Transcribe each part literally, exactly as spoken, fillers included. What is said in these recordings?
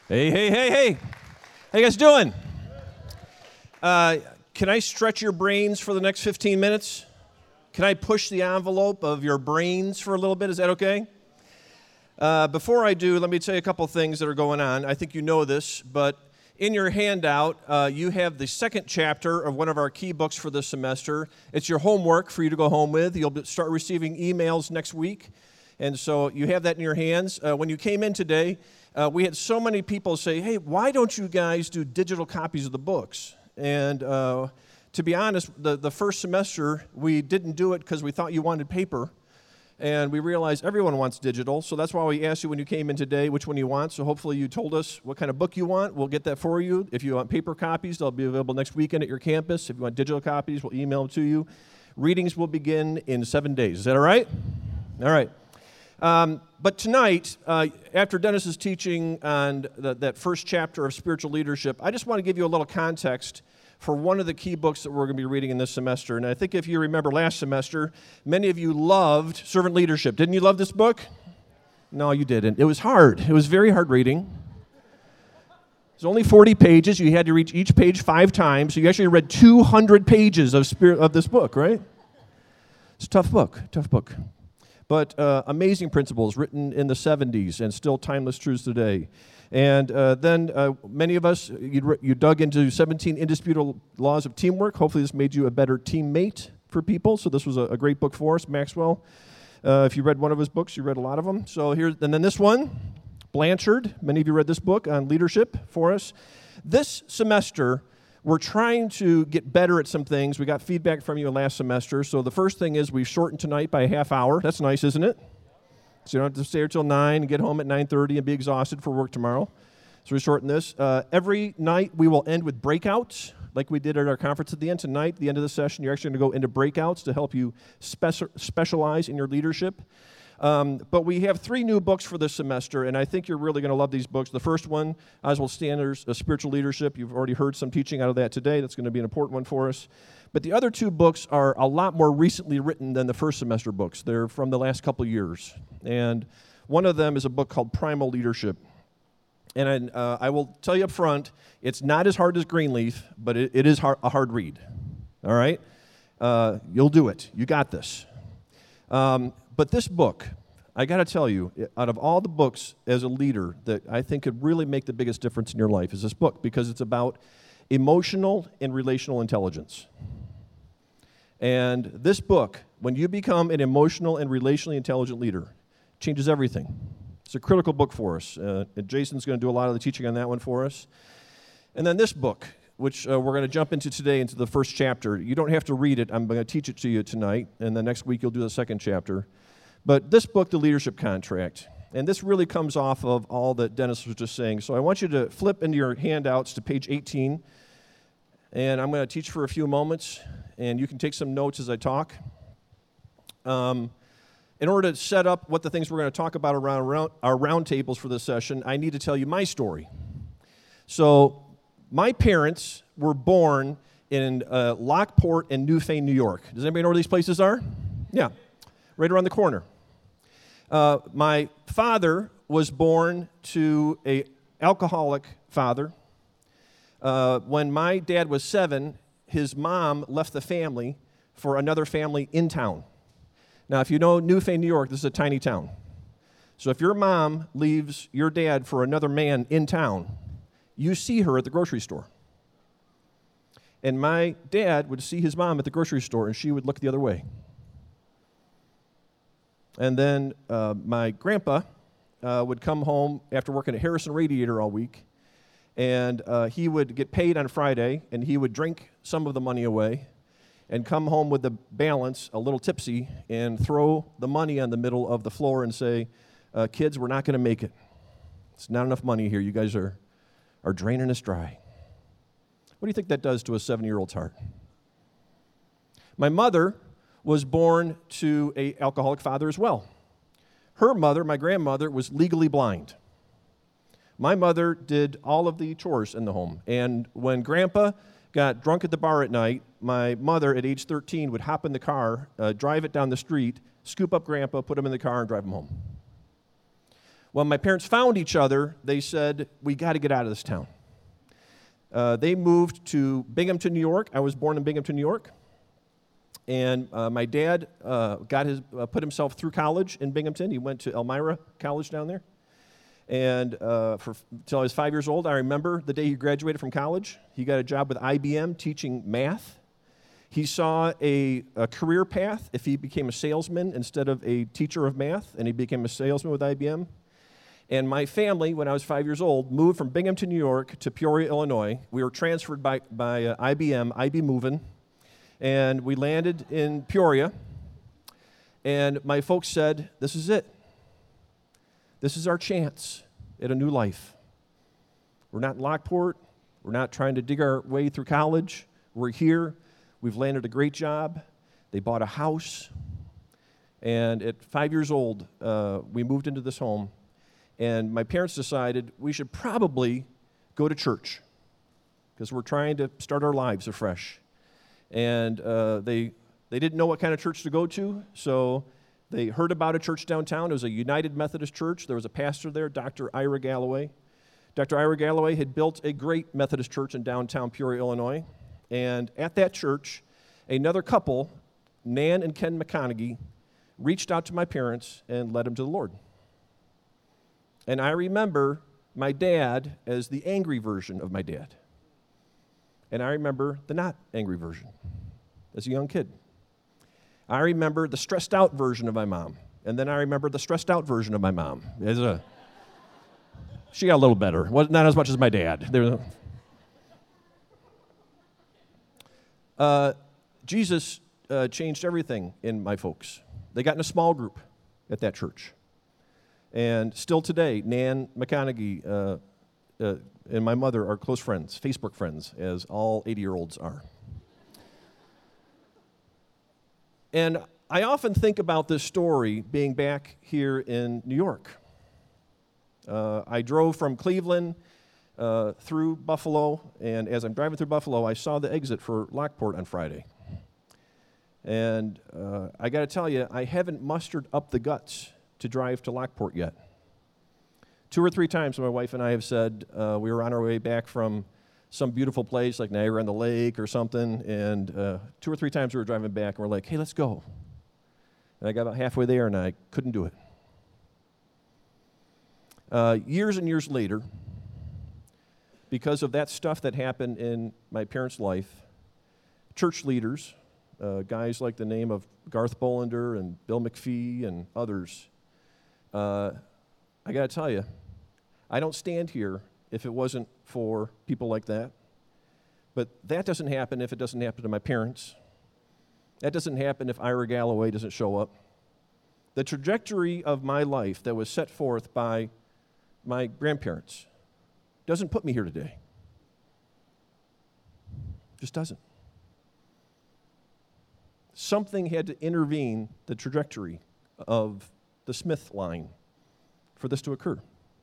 Hey, hey, hey, hey. How you guys doing? Uh, can I stretch your brains for the next fifteen minutes? Can I push the envelope of your brains for a little bit? Is that okay? Uh, before I do, let me tell you a couple things that are going on. I think you know this, but in your handout, uh, you have the second chapter of one of our key books for this semester. It's your homework for you to go home with. You'll start receiving emails next week, and so you have that in your hands. Uh, when you came in today, uh, we had so many people say, hey, why don't you guys do digital copies of the books? And uh, to be honest, the, the first semester, we didn't do it because we thought you wanted paper. And we realized everyone wants digital, so that's why we asked you when you came in today which one you want. So hopefully you told us what kind of book you want. We'll get that for you. If you want paper copies, they'll be available next weekend at your campus. If you want digital copies, we'll email them to you. Readings will begin in seven days. Is that all right? All right. Um, but tonight, uh, after Dennis's teaching on the, that first chapter of spiritual leadership, I just want to give you a little context for one of the key books that we're going to be reading in this semester. And I think if you remember last semester, many of you loved Servant Leadership. Didn't you love this book? No, you didn't. It was hard. It was very hard reading. It's only forty pages. You had to read each page five times. So you actually read two hundred pages of spirit of this book, right? It's a tough book, tough book. But uh, amazing principles written in the seventies and still timeless truths today. And uh, then uh, many of us, you, you dug into seventeen indisputable laws of teamwork. Hopefully this made you a better teammate for people. So this was a, a great book for us, Maxwell. Uh, if you read one of his books, you read a lot of them. So here, and then this one, Blanchard. Many of you read this book on leadership for us. This semester, we're trying to get better at some things. We got feedback from you last semester. So the first thing is we've shortened tonight by a half hour. That's nice, isn't it? So you don't have to stay here till nine and get home at nine thirty and be exhausted for work tomorrow. So we shorten this. Uh, every night we will end with breakouts, like we did at our conference at the end. Tonight, the end of the session, you're actually going to go into breakouts to help you speci- specialize in your leadership. Um, but we have three new books for this semester, and I think you're really going to love these books. The first one, Oswald Stander's uh, Spiritual Leadership. You've already heard some teaching out of that today. That's going to be an important one for us. But the other two books are a lot more recently written than the first semester books. They're from the last couple years. And one of them is a book called Primal Leadership. And uh, I will tell you up front, it's not as hard as Greenleaf, but it, it is hard, a hard read. All right? Uh, you'll do it. You got this. Um, but this book, I got to tell you, out of all the books as a leader that I think could really make the biggest difference in your life is this book, because it's about emotional and relational intelligence. And this book, when you become an emotional and relationally intelligent leader, changes everything. It's a critical book for us. Uh, and Jason's going to do a lot of the teaching on that one for us. And then this book, which uh, we're going to jump into today, into the first chapter. You don't have to read it. I'm going to teach it to you tonight, and then next week you'll do the second chapter. But this book, The Leadership Contract, and this really comes off of all that Dennis was just saying. So I want you to flip into your handouts to page eighteen, and I'm going to teach for a few moments, and you can take some notes as I talk. Um, in order to set up what the things we're going to talk about around, around our round tables for this session, I need to tell you my story. So my parents were born in uh, Lockport and Newfane, New York. Does anybody know where these places are? Yeah, right around the corner. Uh, my father was born to an alcoholic father. Uh, when my dad was seven, his mom left the family for another family in town. Now, if you know Newfane, New York, this is a tiny town. So if your mom leaves your dad for another man in town, you see her at the grocery store. And my dad would see his mom at the grocery store, and she would look the other way. And then uh, my grandpa uh, would come home after working at Harrison Radiator all week, and uh, he would get paid on Friday, and he would drink some of the money away and come home with the balance, a little tipsy, and throw the money on the middle of the floor and say, uh, kids, we're not going to make it. It's not enough money here. You guys are, are draining us dry. What do you think that does to a seven-year-old's heart? My mother was born to an alcoholic father as well. Her mother, my grandmother, was legally blind. My mother did all of the chores in the home. And when Grandpa got drunk at the bar at night, my mother, at age thirteen, would hop in the car, uh, drive it down the street, scoop up Grandpa, put him in the car, and drive him home. When my parents found each other, they said, we got to get out of this town. Uh, they moved to Binghamton, New York. I was born in Binghamton, New York. And uh, my dad uh, got his, uh, put himself through college in Binghamton. He went to Elmira College down there. And uh, for until I was five years old, I remember the day he graduated from college. He got a job with I B M teaching math. He saw a, a career path if he became a salesman instead of a teacher of math, and he became a salesman with I B M. And my family, when I was five years old, moved from Binghamton, New York to Peoria, Illinois. We were transferred by, by uh, I B M, I B Movin', and we landed in Peoria. And my folks said, this is it. This is our chance at a new life. We're not in Lockport. We're not trying to dig our way through college. We're here. We've landed a great job. They bought a house. And at five years old, uh, we moved into this home. And my parents decided we should probably go to church because we're trying to start our lives afresh. And uh, they, they didn't know what kind of church to go to, so they heard about a church downtown. It was a United Methodist church. There was a pastor there, Doctor Ira Galloway. Doctor Ira Galloway had built a great Methodist church in downtown Peoria, Illinois. And at that church, another couple, Nan and Ken McConaughey, reached out to my parents and led them to the Lord. And I remember my dad as the angry version of my dad. And I remember the not angry version as a young kid. I remember the stressed out version of my mom. And then I remember the stressed out version of my mom. As a, she got a little better. Well, not as much as my dad. There, uh, Jesus uh, changed everything in my folks. They got in a small group at that church. And still today, Nan McConaughey uh, uh, and my mother are close friends, Facebook friends, as all eighty-year-olds are. And I often think about this story being back here in New York. Uh, I drove from Cleveland uh, through Buffalo, and as I'm driving through Buffalo, I saw the exit for Lockport on Friday. And uh, I got to tell you, I haven't mustered up the guts to drive to Lockport yet. Two or three times my wife and I have said uh, we were on our way back from some beautiful place like Niagara on the Lake or something, and uh, two or three times we were driving back and we're like, hey, let's go. And I got about halfway there and I couldn't do it. Uh, years and years later, because of that stuff that happened in my parents' life, church leaders, uh, guys like the name of Garth Bolander and Bill McPhee and others, uh, I got to tell you, I don't stand here if it wasn't for people like that. But that doesn't happen if it doesn't happen to my parents. That doesn't happen if Ira Galloway doesn't show up. The trajectory of my life that was set forth by my grandparents doesn't put me here today. Just doesn't. Something had to intervene the trajectory of the Smith line for this to occur.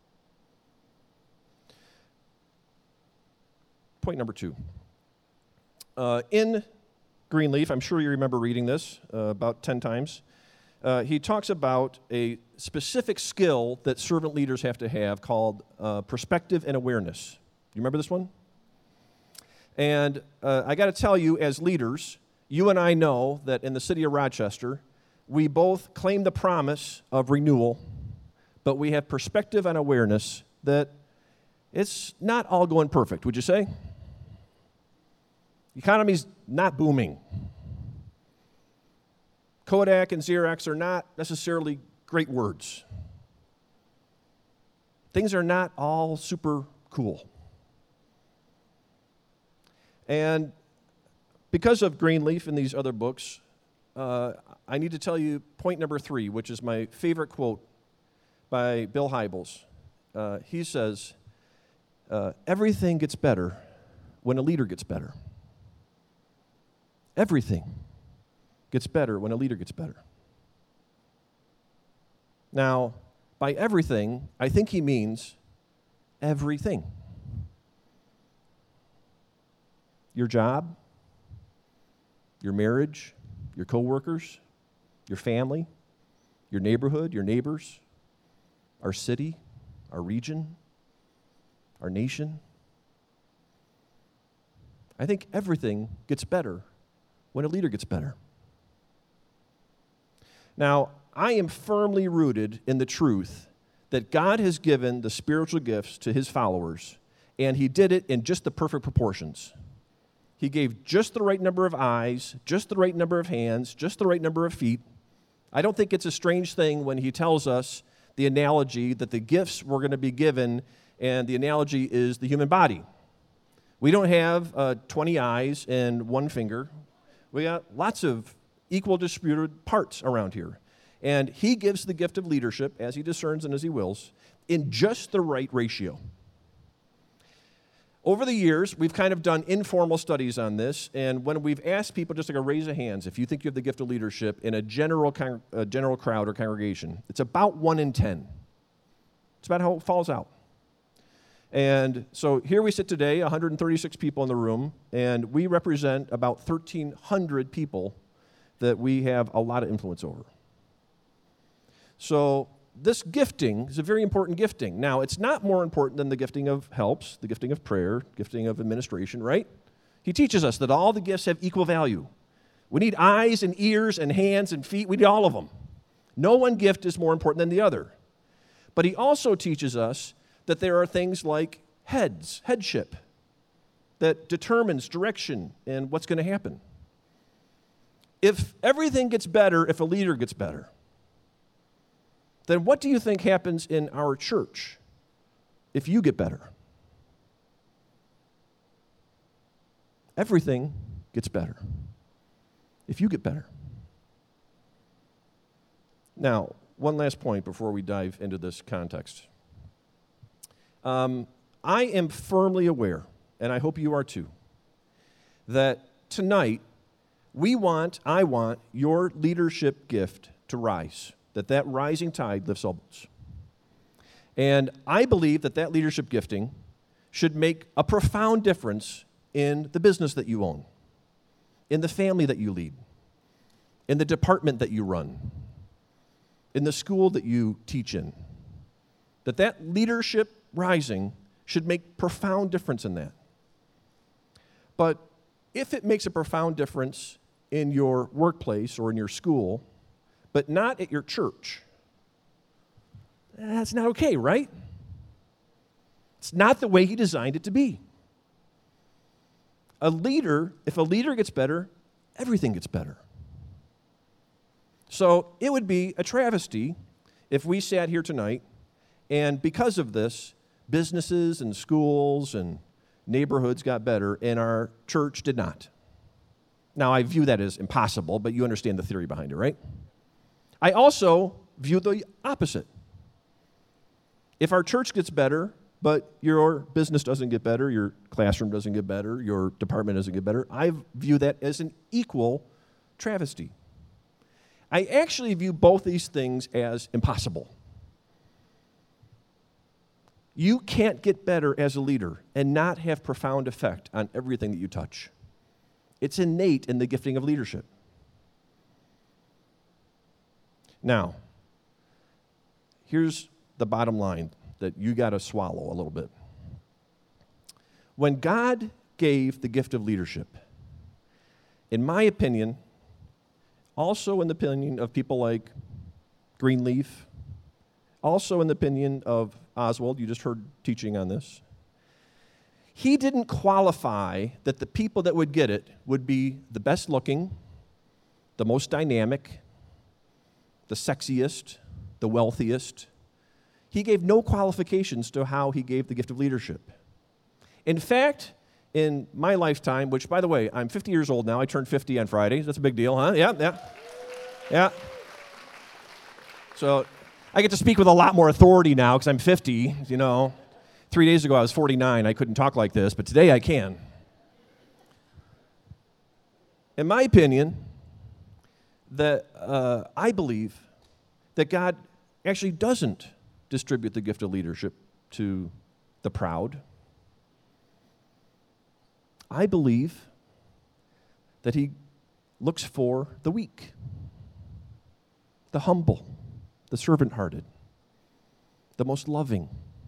Point number two. Uh, in Greenleaf, I'm sure you remember reading this uh, about ten times, uh, he talks about a specific skill that servant leaders have to have called uh, perspective and awareness. You remember this one? And uh, I got to tell you, as leaders, you and I know that in the city of Rochester, we both claim the promise of renewal, but we have perspective and awareness that it's not all going perfect, would you say? The economy's not booming. Kodak and Xerox are not necessarily great words. Things are not all super cool. And because of Greenleaf and these other books, uh, I need to tell you point number three, which is my favorite quote by Bill Hybels. Uh, he says, uh, everything gets better when a leader gets better. Everything gets better when a leader gets better. Now, by everything, I think he means everything. Your job, your marriage, your coworkers, your family, your neighborhood, your neighbors, our city, our region, our nation. I think everything gets better when a leader gets better. Now, I am firmly rooted in the truth that God has given the spiritual gifts to his followers, and he did it in just the perfect proportions. He gave just the right number of eyes, just the right number of hands, just the right number of feet. I don't think it's a strange thing when he tells us the analogy that the gifts were going to be given, and the analogy is the human body. We don't have uh, twenty eyes and one finger. We got lots of equal distributed parts around here. And he gives the gift of leadership, as he discerns and as he wills, in just the right ratio. Over the years, we've kind of done informal studies on this, and when we've asked people just like a raise of hands, if you think you have the gift of leadership in a general con- a general crowd or congregation, it's about one in ten. It's about how it falls out. And so here we sit today, one hundred thirty-six people in the room, and we represent about thirteen hundred people that we have a lot of influence over. So this gifting is a very important gifting. Now, it's not more important than the gifting of helps, the gifting of prayer, gifting of administration, right? He teaches us that all the gifts have equal value. We need eyes and ears and hands and feet. We need all of them. No one gift is more important than the other. But he also teaches us that there are things like heads, headship, that determines direction and what's going to happen. If everything gets better if a leader gets better, then what do you think happens in our church if you get better? Everything gets better if you get better. Now, one last point before we dive into this context. Um, I am firmly aware, and I hope you are too, that tonight we want, I want your leadership gift to rise, that that rising tide lifts all boats. And I believe that that leadership gifting should make a profound difference in the business that you own, in the family that you lead, in the department that you run, in the school that you teach in. That that leadership rising should make profound difference in that. But if it makes a profound difference in your workplace or in your school, but not at your church, that's not okay, right? It's not the way he designed it to be. A leader, if a leader gets better, everything gets better. So it would be a travesty if we sat here tonight and because of this, businesses and schools and neighborhoods got better and our church did not. Now, I view that as impossible, but you understand the theory behind it, right? I also view the opposite. If our church gets better, but your business doesn't get better, your classroom doesn't get better, your department doesn't get better, I view that as an equal travesty. I actually view both these things as impossible. You can't get better as a leader and not have profound effect on everything that you touch. It's innate in the gifting of leadership. Now, here's the bottom line that you got to swallow a little bit. When God gave the gift of leadership, in my opinion, also in the opinion of people like Greenleaf, also in the opinion of Oswald, you just heard teaching on this, he didn't qualify that the people that would get it would be the best looking, the most dynamic, the sexiest, the wealthiest. He gave no qualifications to how he gave the gift of leadership. In fact, in my lifetime, which, by the way, I'm fifty years old now. I turned fifty on Friday. That's a big deal, huh? Yeah, yeah, yeah. So I get to speak with a lot more authority now because I'm fifty, you know. Three days ago, I was forty-nine. I couldn't talk like this, but today I can. In my opinion, that uh, I believe that God actually doesn't distribute the gift of leadership to the proud. I believe that he looks for the weak, the humble, the servant-hearted, the most loving.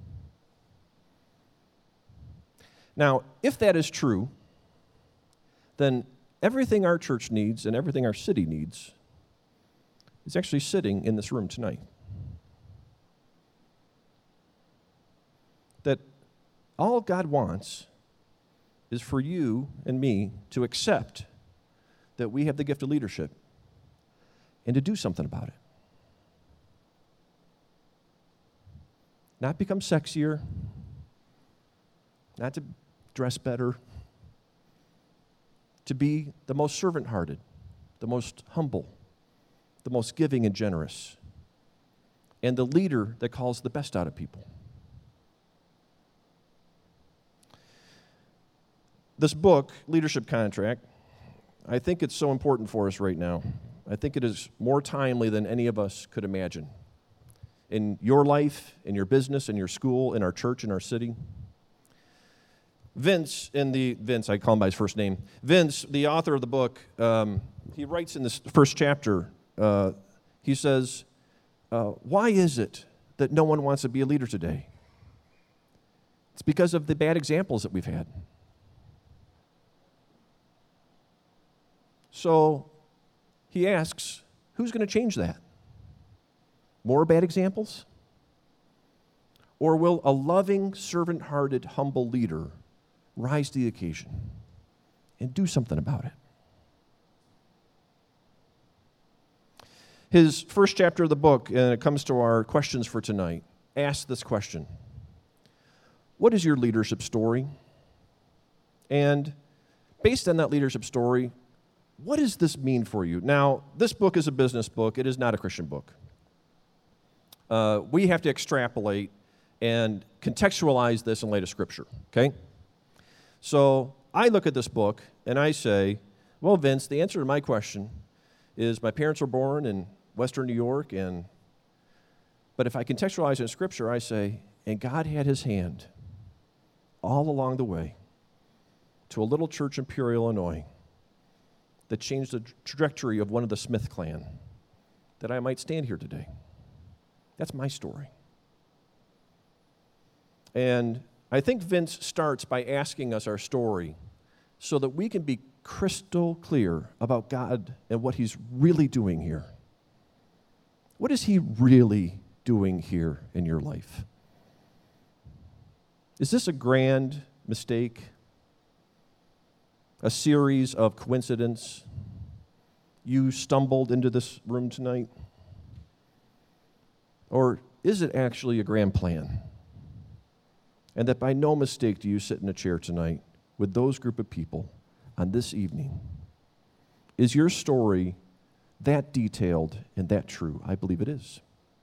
Now, if that is true, then everything our church needs and everything our city needs is actually sitting in this room tonight. That all God wants is for you and me to accept that we have the gift of leadership and to do something about it. Not become sexier, not to dress better, to be the most servant-hearted, the most humble, the most giving and generous, and the leader that calls the best out of people. This book, Leadership Contract, I think it's so important for us right now. I think it is more timely than any of us could imagine. In your life, in your business, in your school, in our church, in our city. Vince, in the, Vince, I call him by his first name. Vince, the author of the book, um, he writes in this first chapter, uh, he says, uh, why is it that no one wants to be a leader today? It's because of the bad examples that we've had. So he asks, who's going to change that? More bad examples? Or will a loving, servant-hearted, humble leader rise to the occasion and do something about it? His first chapter of the book, and it comes to our questions for tonight, asks this question. What is your leadership story? And based on that leadership story, what does this mean for you? Now, this book is a business book. It is not a Christian book. Uh, we have to extrapolate and contextualize this in light of Scripture, okay? So I look at this book and I say, well, Vince, the answer to my question is my parents were born in Western New York, and but if I contextualize it in Scripture, I say, and God had his hand all along the way to a little church in Peoria, Illinois, that changed the trajectory of one of the Smith clan, that I might stand here today. That's my story. And I think Vince starts by asking us our story so that we can be crystal clear about God and what he's really doing here. What is he really doing here in your life? Is this a grand mistake? A series of coincidence? You stumbled into this room tonight? Or is it actually a grand plan? And that by no mistake do you sit in a chair tonight with those group of people on this evening? Is your story that detailed and that true? I believe it is.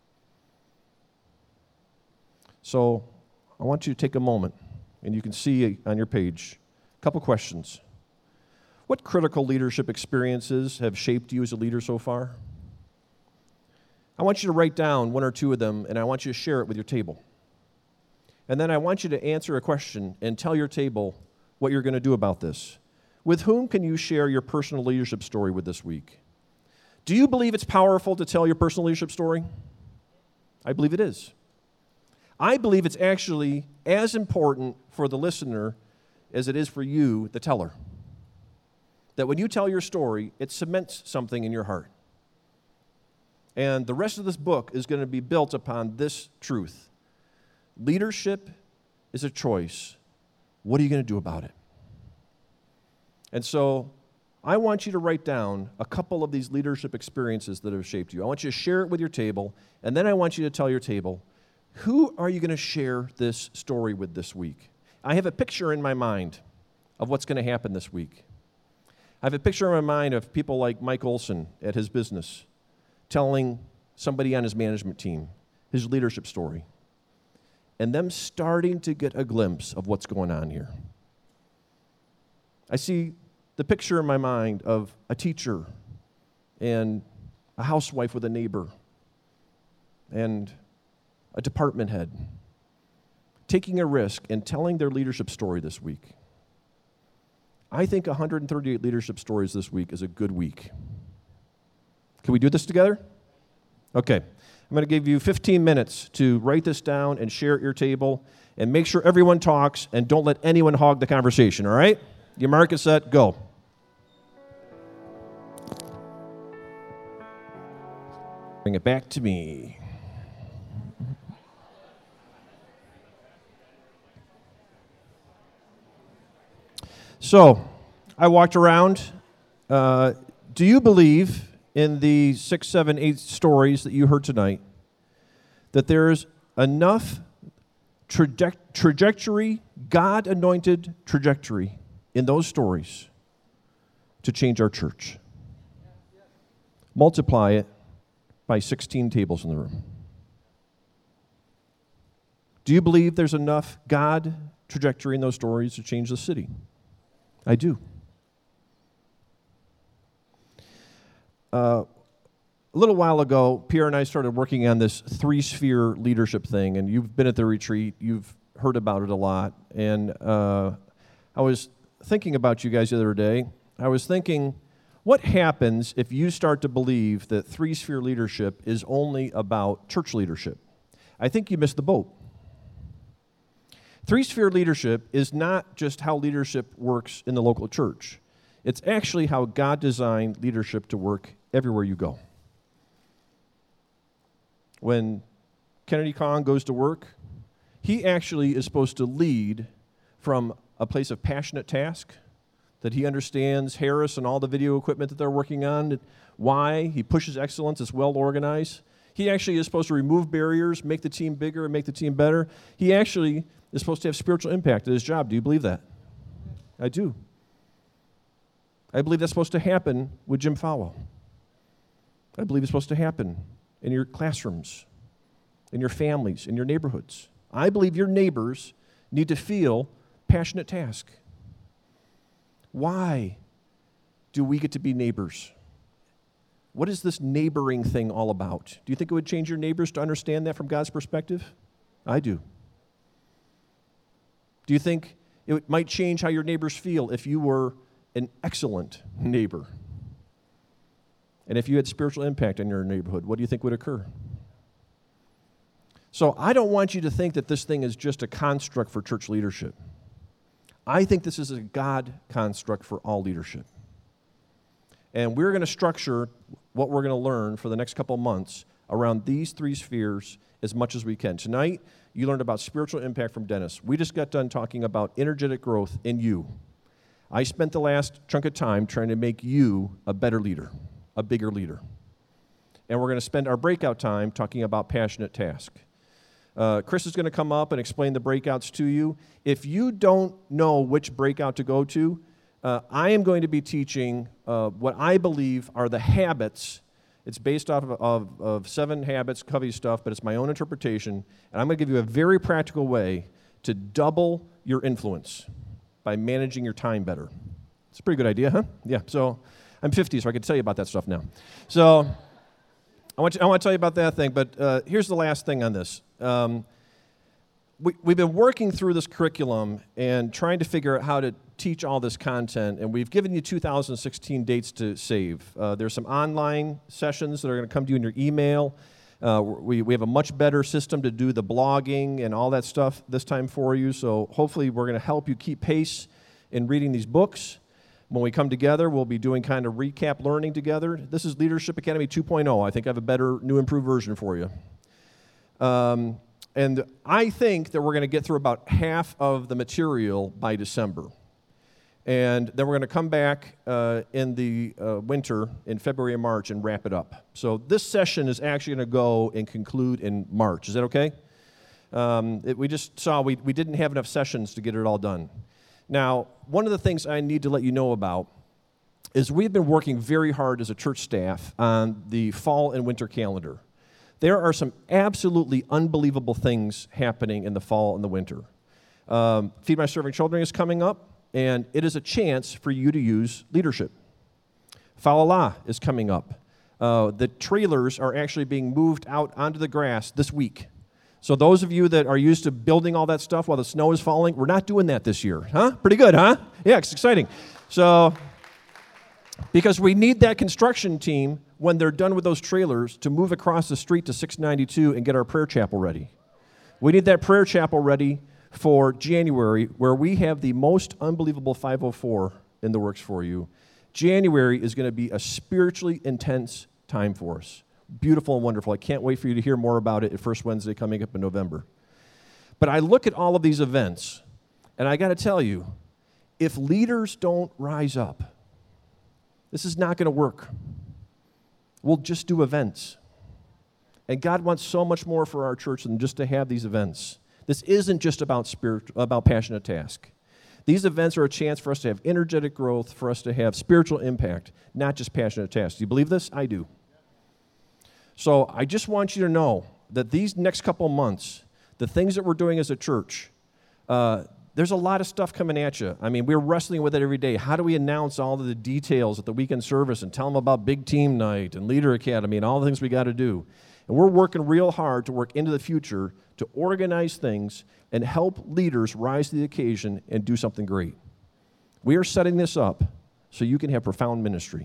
So I want you to take a moment, and you can see on your page a couple questions. What critical leadership experiences have shaped you as a leader so far? I want you to write down one or two of them, and I want you to share it with your table. And then I want you to answer a question and tell your table what you're going to do about this. With whom can you share your personal leadership story with this week? Do you believe it's powerful to tell your personal leadership story? I believe it is. I believe it's actually as important for the listener as it is for you, the teller. That when you tell your story, it cements something in your heart. And the rest of this book is going to be built upon this truth. Leadership is a choice. What are you going to do about it? And so I want you to write down a couple of these leadership experiences that have shaped you. I want you to share it with your table, and then I want you to tell your table, who are you going to share this story with this week? I have a picture in my mind of what's going to happen this week. I have a picture in my mind of people like Mike Olson at his business telling somebody on his management team his leadership story, and them starting to get a glimpse of what's going on here. I see the picture in my mind of a teacher and a housewife with a neighbor and a department head taking a risk and telling their leadership story this week. I think one hundred thirty-eight leadership stories this week is a good week. Can we do this together? Okay. I'm going to give you fifteen minutes to write this down and share at your table, and make sure everyone talks, and don't let anyone hog the conversation, all right? Your mark is set, go. Bring it back to me. So, I walked around. Uh, do you believe in the six, seven, eight stories that you heard tonight that there's enough traje- trajectory, God-anointed trajectory in those stories to change our church? Multiply it by sixteen tables in the room. Do you believe there's enough God trajectory in those stories to change the city? I do. Uh, a little while ago, Pierre and I started working on this three-sphere leadership thing, and you've been at the retreat. You've heard about it a lot. And uh, I was thinking about you guys the other day. I was thinking, what happens if you start to believe that three-sphere leadership is only about church leadership? I think you missed the boat. Three-sphere leadership is not just how leadership works in the local church. It's actually how God designed leadership to work everywhere you go. When Kennedy Kong goes to work, he actually is supposed to lead from a place of passionate task, that he understands Harris and all the video equipment that they're working on, why he pushes excellence, is well organized. He actually is supposed to remove barriers, make the team bigger, and make the team better. He actually is supposed to have spiritual impact at his job. Do you believe that? I do. I believe that's supposed to happen with Jim Falwell. I believe it's supposed to happen in your classrooms, in your families, in your neighborhoods. I believe your neighbors need to feel passionate task. Why do we get to be neighbors? What is this neighboring thing all about? Do you think it would change your neighbors to understand that from God's perspective? I do. Do you think it might change how your neighbors feel if you were an excellent neighbor? And if you had spiritual impact in your neighborhood, what do you think would occur? So I don't want you to think that this thing is just a construct for church leadership. I think this is a God construct for all leadership. And we're going to structure what we're going to learn for the next couple of months around these three spheres as much as we can. Tonight, you learned about spiritual impact from Dennis. We just got done talking about energetic growth in you. I spent the last chunk of time trying to make you a better leader, a bigger leader. And we're going to spend our breakout time talking about passionate task. Uh, Chris is going to come up and explain the breakouts to you. If you don't know which breakout to go to, uh, I am going to be teaching uh, what I believe are the habits. It's based off of, of, of seven habits, Covey stuff, but it's my own interpretation. And I'm going to give you a very practical way to double your influence by managing your time better. It's a pretty good idea, huh? Yeah, so I'm fifty, so I can tell you about that stuff now. So I want, you, I want to tell you about that thing, but uh, here's the last thing on this. Um, we, we've been working through this curriculum and trying to figure out how to teach all this content, and we've given you two thousand sixteen dates to save. Uh, there's some online sessions that are going to come to you in your email. Uh, we, we have a much better system to do the blogging and all that stuff this time for you, so hopefully we're going to help you keep pace in reading these books. When we come together, we'll be doing kind of recap learning together. This is Leadership Academy two point oh. I think I have a better, new, improved version for you. Um, and I think that we're going to get through about half of the material by December. And then we're going to come back uh, in the uh, winter, in February and March, and wrap it up. So this session is actually going to go and conclude in March. Is that okay? Um, it, we just saw we, we didn't have enough sessions to get it all done. Now, one of the things I need to let you know about is we've been working very hard as a church staff on the fall and winter calendar. There are some absolutely unbelievable things happening in the fall and the winter. Um, Feed My Serving Children is coming up, and it is a chance for you to use leadership. Fa'alala is coming up. Uh, the trailers are actually being moved out onto the grass this week. So those of you that are used to building all that stuff while the snow is falling, we're not doing that this year. Huh? Pretty good, huh? Yeah, it's exciting. So Because we need that construction team, when they're done with those trailers, to move across the street to six ninety-two and get our prayer chapel ready. We need that prayer chapel ready for January, where we have the most unbelievable five oh four in the works for you. January is going to be a spiritually intense time for us. Beautiful and wonderful. I can't wait for you to hear more about it at First Wednesday coming up in November. But I look at all of these events, and I got to tell you, if leaders don't rise up, this is not going to work. We'll just do events. And God wants so much more for our church than just to have these events. This isn't just about spirit, about Passionate Task. These events are a chance for us to have energetic growth, for us to have spiritual impact, not just Passionate Task. Do you believe this? I do. So I just want you to know that these next couple months, the things that we're doing as a church, uh, there's a lot of stuff coming at you. I mean, we're wrestling with it every day. How do we announce all of the details at the weekend service and tell them about Big Team Night and Leader Academy and all the things we got to do? And we're working real hard to work into the future to organize things and help leaders rise to the occasion and do something great. We are setting this up so you can have profound ministry.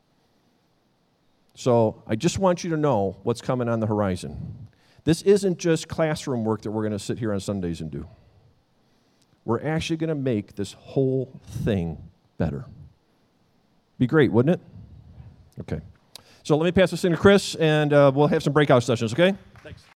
So I just want you to know what's coming on the horizon. This isn't just classroom work that we're going to sit here on Sundays and do. We're actually going to make this whole thing better. Be great, wouldn't it? Okay. So let me pass this thing to Chris, and uh, we'll have some breakout sessions, okay? Thanks.